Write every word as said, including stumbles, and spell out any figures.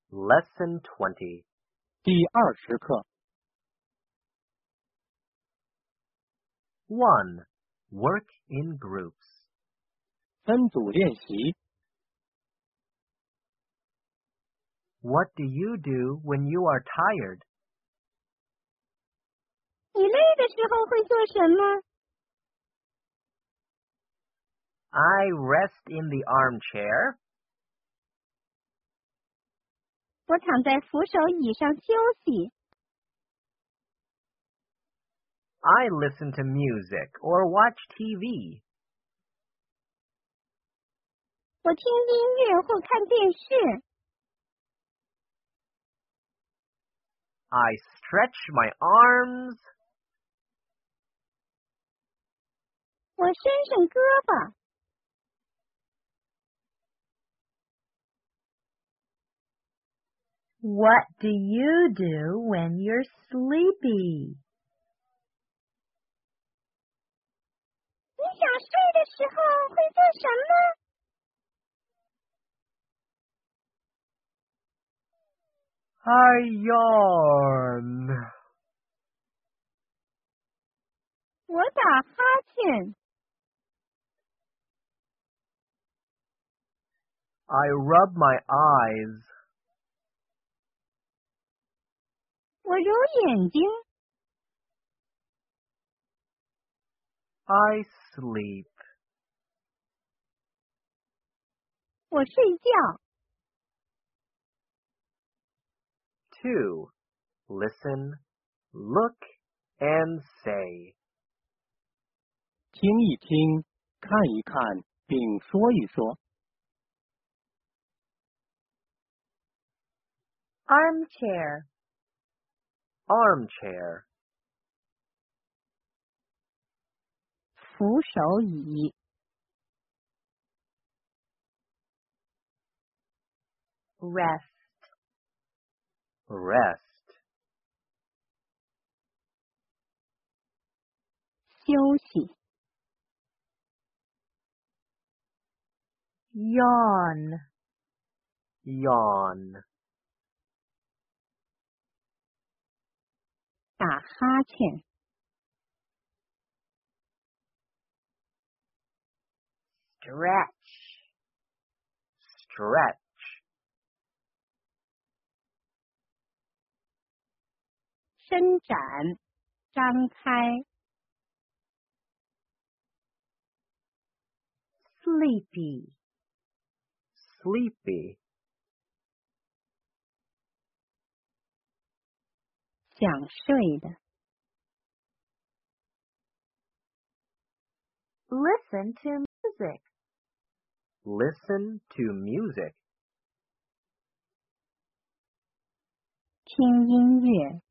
Lesson twenty. 第二十课 one. Work in groups. 分组练习。 What do you do when you are tired? 你累的时候会做什么？ I rest in the armchair. 我躺在扶手椅上休息。 I listen to music or watch T V. 我听音乐或看电视。 I stretch my arms. 我伸伸胳膊。 What do you do when you're sleepy? 你想睡的时候会做什么？ I yawn. 我打哈欠。 I rub my eyes. 我揉眼睛。 I sleep. 我睡觉。 two. Listen, look, and say. 听一听，看一看，并说一说。 Armchair. Armchair. 扶手椅。 Rest. Rest. 休息。 Yawn. Yawn. 打哈欠。 Stretch. Stretch. 伸展。张开。 Sleepy. Sleepy. 想睡的。 Listen to music. Listen to music. 听音乐。